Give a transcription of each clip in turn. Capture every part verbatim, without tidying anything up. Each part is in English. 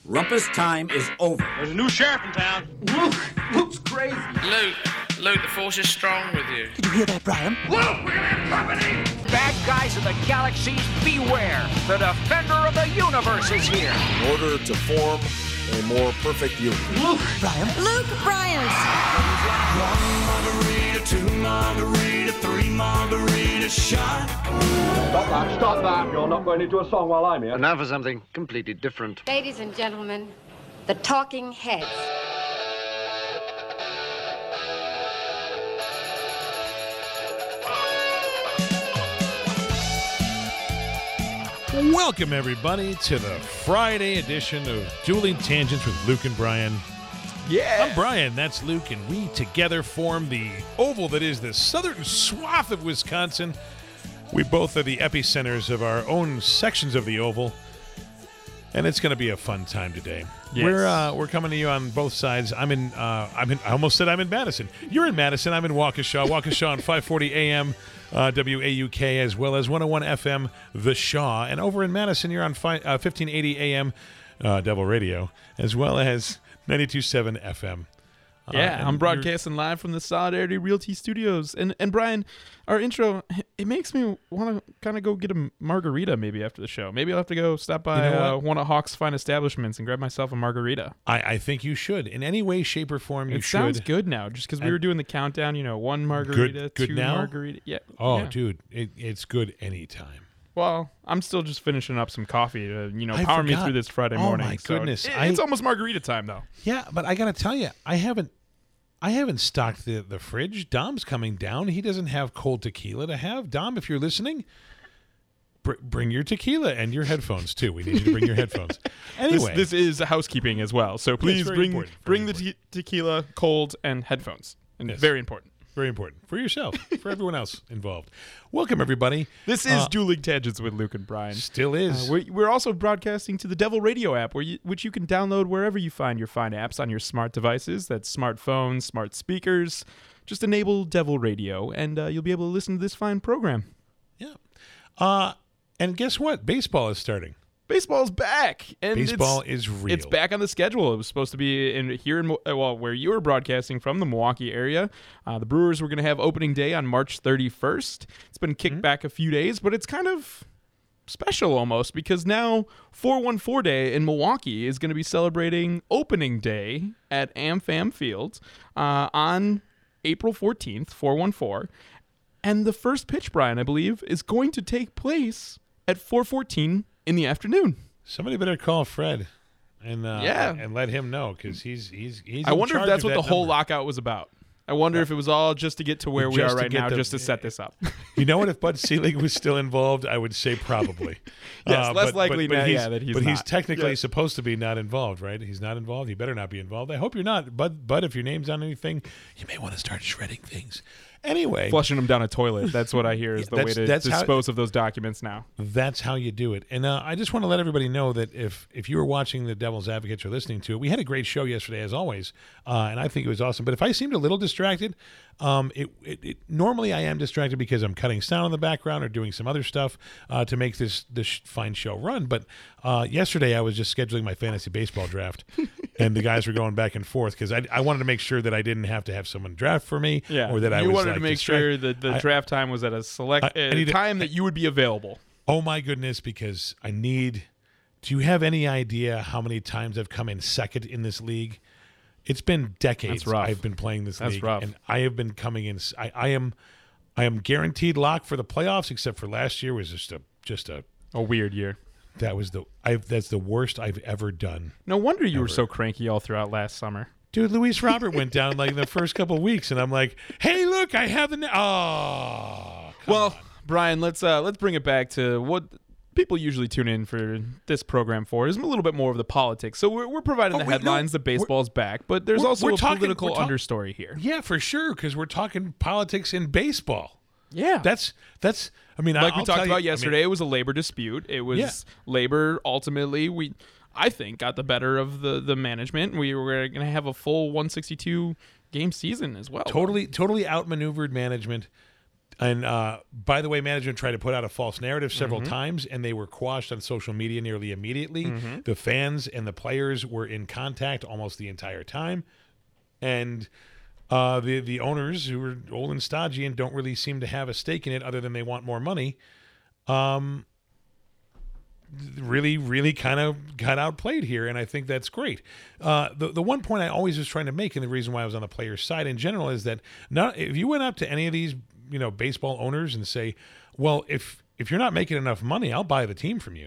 Rumpus time is over. There's a new sheriff in town. Luke! Luke's crazy. Luke, Luke, the force is strong with you. Did you hear that, Brian? Luke, we're gonna have company! Bad guys of the galaxies, beware! The defender of the universe is here! In order to form a more perfect union. Luke! Brian? Luke Bryant! One margarita, two margarita, three margarita shot. Stop that, stop that. You're not going into a song while I'm here. And now for something completely different. Ladies and gentlemen, the Talking Heads. Welcome, everybody, to the Friday edition of Dueling Tangents with Luke and Brian. Yeah. I'm Brian, that's Luke, and we together form the oval that is the southern swath of Wisconsin. We both are the epicenters of our own sections of the oval, and it's going to be a fun time today. Yes. We're uh, we're coming to you on both sides. I'm in. Uh, I'm in. I almost said I'm in Madison. You're in Madison. I'm in Waukesha. Waukesha on five forty A M. Uh, W A U K, as well as one oh one F M, The Shaw. And over in Madison, you're on fi- uh, fifteen eighty A M, uh, Devil Radio, as well as ninety-two point seven F M. Uh, Yeah, I'm broadcasting live from the Solidarity Realty Studios. And, and Brian, our intro, it makes me want to kind of go get a margarita maybe after the show. Maybe I'll have to go stop by You know uh, one of Hawk's fine establishments and grab myself a margarita. I, I think you should. In any way, shape, or form, you it should. sounds good now, just because we were doing the countdown, you know, one margarita, Good- good two now? margarita. Yeah. Oh, yeah. dude, it, it's good anytime. Well, I'm still just finishing up some coffee to, you know, I power me forgot. through this Friday Oh, morning. my So goodness. it- I- it's almost margarita time, though. Yeah, but I got to tell you, I haven't I haven't stocked the, the fridge. Dom's coming down. He doesn't have cold tequila to have. Dom, if you're listening, br- bring your tequila and your headphones, too. We need you to bring your headphones. Anyway. This, this is housekeeping as well, so please very bring important, very bring the te- tequila, cold, and headphones. And Yes. very important. Very important. For yourself, for everyone else involved. Welcome, everybody. This is Uh, Dueling Tangents with Luke and Brian. Still is. Uh, we're, we're also broadcasting to the Devil Radio app, where you, which you can download wherever you find your fine apps on your smart devices. That's smartphones, smart speakers. Just enable Devil Radio, and uh, you'll be able to listen to this fine program. Yeah. Uh, and guess what? Baseball is starting. Baseball's back, and Baseball it's, is real. It's back on the schedule. It was supposed to be in here in well, where you were broadcasting from, the Milwaukee area. Uh, the Brewers were going to have opening day on March thirty-first. It's been kicked mm-hmm. back a few days, but it's kind of special almost because now four one four Day in Milwaukee is going to be celebrating opening day at AmFam Field uh, on April fourteenth, four one four, and the first pitch, Brian, I believe, is going to take place at four fourteen in the afternoon. Somebody better call Fred and uh, yeah. and let him know because he's he's he's. I in wonder if charge that's of what that the whole number. lockout was about. I wonder if it was all just to get to where we Just are to right get now, the- just to set this up. You know what? If Bud Selig was still involved, I would say probably. Yes, less likely now, yeah, that he's But he's not. technically Yes. supposed to be not involved, right? He's not involved. He better not be involved. I hope you're not. Bud, Bud, if your name's on anything, you may want to start shredding things. Anyway. Flushing them down a toilet. That's what I hear is the way That's- to that's how- dispose of those documents now. That's how you do it. And uh, I just want to let everybody know that if if you were watching The Devil's Advocates or listening to it, we had a great show yesterday, as always, uh, and I think it was awesome. But if I seemed a little distracted, um, it, it, it normally I am distracted because I'm cutting sound in the background or doing some other stuff uh, to make this this fine show run. But uh, yesterday I was just scheduling my fantasy baseball draft, and the guys were going back and forth because I, I wanted to make sure that I didn't have to have someone draft for me, Yeah. or that I you was wanted like, to make distract- sure that the I- draft time was at a select I- I uh, need to- time that you would be available. Oh my goodness, because I need do you have any idea how many times I've come in second in this league? It's been decades That's rough. I've been playing this That's league. rough. And I have been coming in I, I am I am guaranteed lock for the playoffs, except for last year was just a just a A weird year. that was the I that's the worst I've ever done. No wonder you Ever. were so cranky all throughout last summer. Dude, Luis Robert went down like in the first couple of weeks, and I'm like, hey, look, I have the na- oh come Well, on. Brian, let's uh, let's bring it back to what people usually tune in for this program for is a little bit more of the politics. So we're we're providing Oh, the wait, headlines no, that baseball's back, but there's we're- also we're a talking- political we're talk- understory here. Yeah, for sure, because we're talking politics in baseball. Yeah, That's that's. I mean, like I'll we talked tell you- about I mean, yesterday. it was a labor dispute. It was Yeah. labor ultimately. We, I think, got the better of the the management. We were going to have a full one sixty-two game season as well. totally, totally outmaneuvered management. And uh, by the way, management tried to put out a false narrative several Mhm. times, and they were quashed on social media nearly immediately. Mhm. The fans and the players were in contact almost the entire time. And uh, the the owners, who are old and stodgy and don't really seem to have a stake in it other than they want more money, um, really, really kind of got outplayed here, and I think that's great. Uh, the the one point I always was trying to make, and the reason why I was on the players' side in general, is that not if you went up to any of these, you know, baseball owners and say, well, if if you're not making enough money, I'll buy the team from you.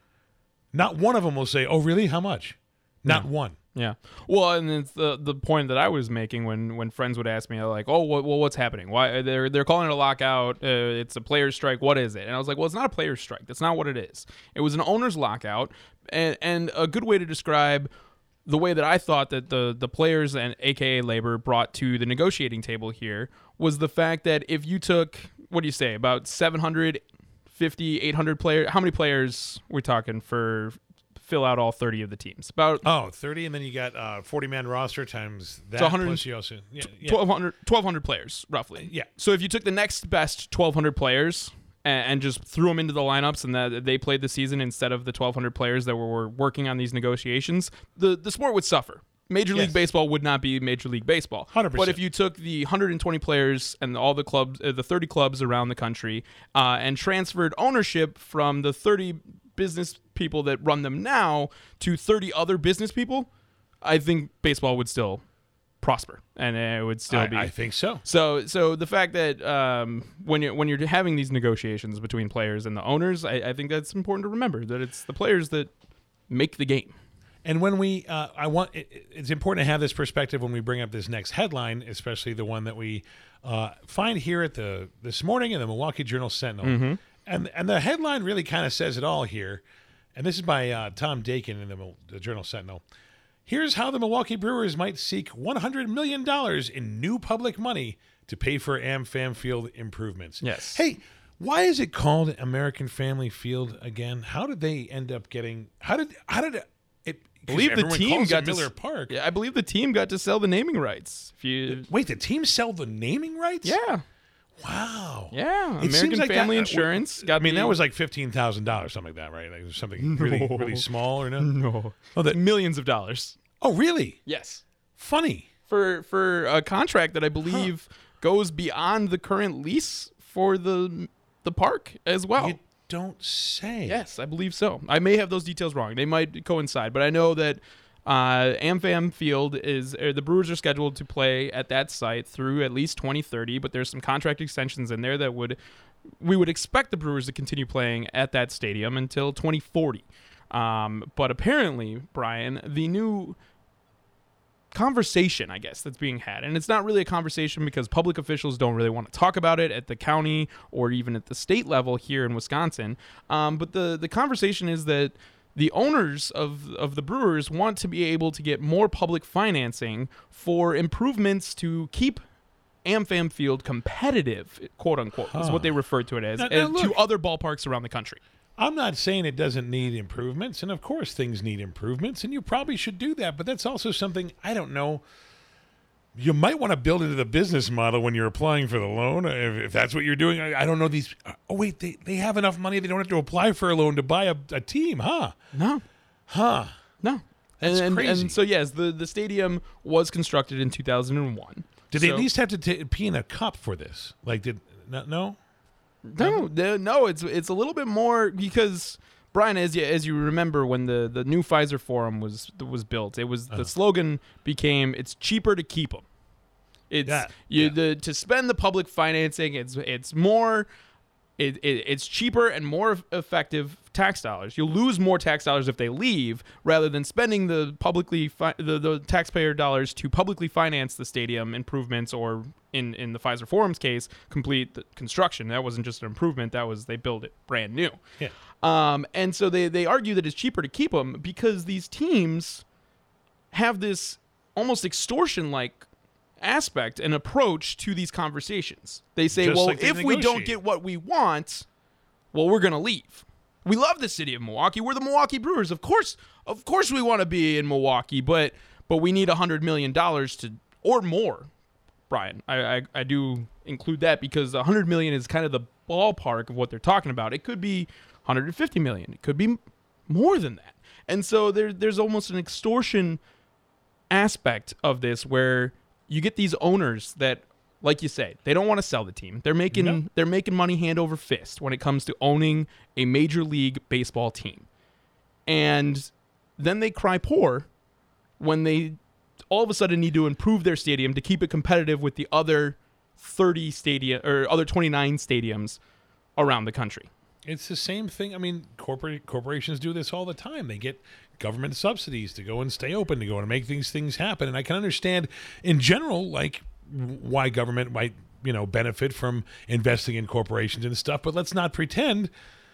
Not one of them will say, oh, really? How much? Not Yeah. one. Yeah. Well, and it's the the point that I was making when, when friends would ask me, like, oh, what, well, what's happening? Why they're they're calling it a lockout? Uh, it's a players' strike. What is it? And I was like, well, it's not a players' strike. That's not what it is. It was an owners' lockout, and and a good way to describe the way that I thought that the the players and A K A labor brought to the negotiating table here was the fact that if you took, what do you say, about seven hundred fifty, eight hundred players, how many players we're talking for fill out all thirty of the teams? About Oh, thirty, and then you got uh, forty-man roster times that. So one hundred plus you also, yeah, yeah. twelve hundred, twelve hundred players, roughly. Yeah. So if you took the next best twelve hundred players and, and just threw them into the lineups and that they played the season instead of the twelve hundred players that were, were working on these negotiations, the, the sport would suffer. Major League Yes. Baseball would not be Major League Baseball. one hundred percent. But if you took the one hundred twenty players and all the clubs, uh, the thirty clubs around the country, uh, and transferred ownership from the thirty business people that run them now to thirty other business people, I think baseball would still prosper, and it would still I, be. I think so. So, so the fact that um, when you're when you're having these negotiations between players and the owners, I, I think that's important to remember that it's the players that make the game. And when we, uh, I want, it, it's important to have this perspective when we bring up this next headline, especially the one that we uh, find here at the this morning in the Milwaukee Journal Sentinel, Mm-hmm. and and the headline really kind of says it all here. And this is by uh, Tom Dakin in the, Mil- the Journal Sentinel. Here's how the Milwaukee Brewers might seek one hundred million dollars in new public money to pay for AmFam Field improvements. Yes. Hey, why is it called American Family Field again? How did they end up getting? How did how did it? I believe the everyone team calls got it to Miller s- Park. Yeah, I believe the team got to sell the naming rights. If you Wait, the team sell the naming rights? yeah. Wow. Yeah, It seems American like that- Family uh, Insurance. I got mean, the- that was like fifteen thousand dollars, something like that, right? Like something really, No. really small, or no? no, Oh, that, millions of dollars. oh, really? Yes, Funny. for for a contract that I believe goes beyond the current lease for the the park as well. You don't say. Yes, I believe so. I may have those details wrong. They might coincide, but I know that uh, AmFam Field is er, the Brewers are scheduled to play at that site through at least twenty thirty. But there's some contract extensions in there that would we would expect the Brewers to continue playing at that stadium until twenty forty. Um, but apparently, Brian, the new conversation, I guess, that's being had. And it's not really a conversation because public officials don't really want to talk about it at the county or even at the state level here in Wisconsin. Um, but the, the conversation is that the owners of, of the Brewers want to be able to get more public financing for improvements to keep AmFam Field competitive, quote unquote, is what they refer to it as, Now- now and to look. other ballparks around the country. I'm not saying it doesn't need improvements, and of course things need improvements, and you probably should do that, but that's also something, I don't know, you might want to build into the business model when you're applying for the loan, if, if that's what you're doing. I, I don't know these, oh wait, they, they have enough money, they don't have to apply for a loan to buy a, a team, huh? No. Huh. No. That's and, and, crazy. and so, yes, the, the stadium was constructed in two thousand one. Did they So- at least have to t- pee in a cup for this? Like, did, no? no? No, the- no, it's it's a little bit more because Brian, as you as you remember, when the, the new Pfizer Forum was was built, it was Uh-huh. the slogan became "It's cheaper to keep them." It's Yeah, you yeah. the to spend the public financing. It's it's more. It, it, it's cheaper and more effective tax dollars. You'll lose more tax dollars if they leave, rather than spending the publicly fi- the, the taxpayer dollars to publicly finance the stadium improvements, or in, in the Pfizer Forum's case, complete the construction. That wasn't just an improvement; that was they built it brand new. Yeah. Um, and so they they argue that it's cheaper to keep them because these teams have this almost extortion-like aspect and approach to these conversations. They say, Just well, like they if we don't negotiate. get what we want, well, we're going to leave. We love the city of Milwaukee. We're the Milwaukee Brewers. Of course, of course we want to be in Milwaukee, but but we need one hundred million dollars to or more. Brian, I, I I do include that because one hundred million is kind of the ballpark of what they're talking about. It could be one hundred fifty million. It could be more than that. And so there, there's almost an extortion aspect of this where you get these owners that, like you say, they don't want to sell the team. They're making no. they're making money hand over fist when it comes to owning a Major League Baseball team. And then they cry poor when they all of a sudden need to improve their stadium to keep it competitive with the other thirty stadium or other twenty-nine stadiums around the country. It's the same thing. I mean, corporate corporations do this all the time. They get government subsidies to go and stay open, to go and make these things happen. And I can understand, in general, like why government might, you know, benefit from investing in corporations and stuff. But let's not pretend,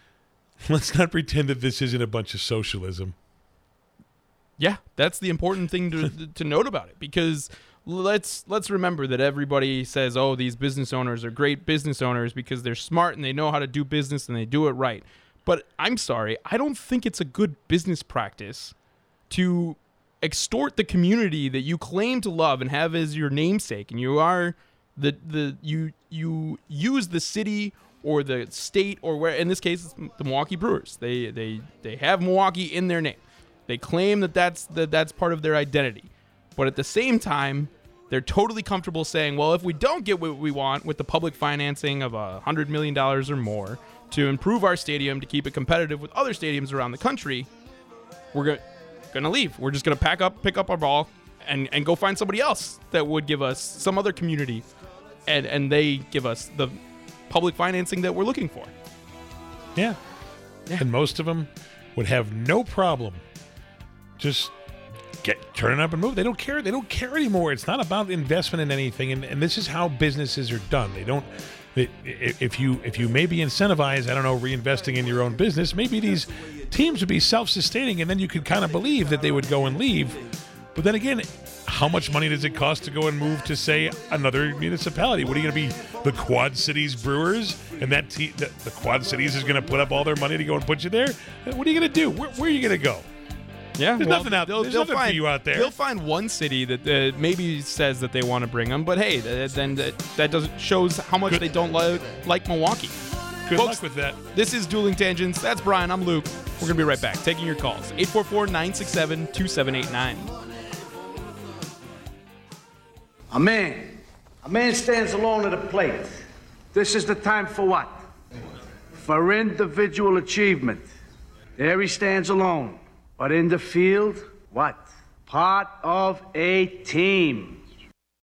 let's not pretend that this isn't a bunch of socialism. Yeah, that's the important thing to to note about it, because let's let's remember that everybody says, oh, these business owners are great business owners because they're smart and they know how to do business and they do it right. But I'm sorry, I don't think it's a good business practice to extort the community that you claim to love and have as your namesake, and you are the the you you use the city or the state, or where in this case it's the Milwaukee Brewers. They they they have Milwaukee in their name. They claim that that's that that's part of their identity. But at the same time, they're totally comfortable saying, well, if we don't get what we want with the public financing of one hundred million dollars or more to improve our stadium to keep it competitive with other stadiums around the country, we're going going to leave. We're just going to pack up, pick up our ball, and, and go find somebody else that would give us some other community, and, and they give us the public financing that we're looking for. Yeah. yeah. And most of them would have no problem just get turning up and move. They don't care. They don't care anymore. It's not about investment in anything. And, and this is how businesses are done. They don't. They, if you if you maybe incentivize, I don't know, reinvesting in your own business, maybe these teams would be self-sustaining, and then you could kind of believe that they would go and leave. But then again, how much money does it cost to go and move to, say, another municipality? What are you going to be, the Quad Cities Brewers? And that te- the, the Quad Cities is going to put up all their money to go and put you there? What are you going to do? Where, where are you going to go? Yeah, there's well, nothing out they'll, There's they'll nothing find, for you out there. They'll find one city that uh, maybe says that they want to bring them, but hey, th- then that, that doesn't shows how much Good. they don't like like Milwaukee. Good Folks, luck with that. This is Dueling Tangents. That's Brian. I'm Luke. We're gonna be right back, taking your calls. eight four four, nine six seven, two seven eight nine. A man, a man stands alone at a plate. This is the time for what? For individual achievement. There he stands alone. But in the field, what? Part of a team.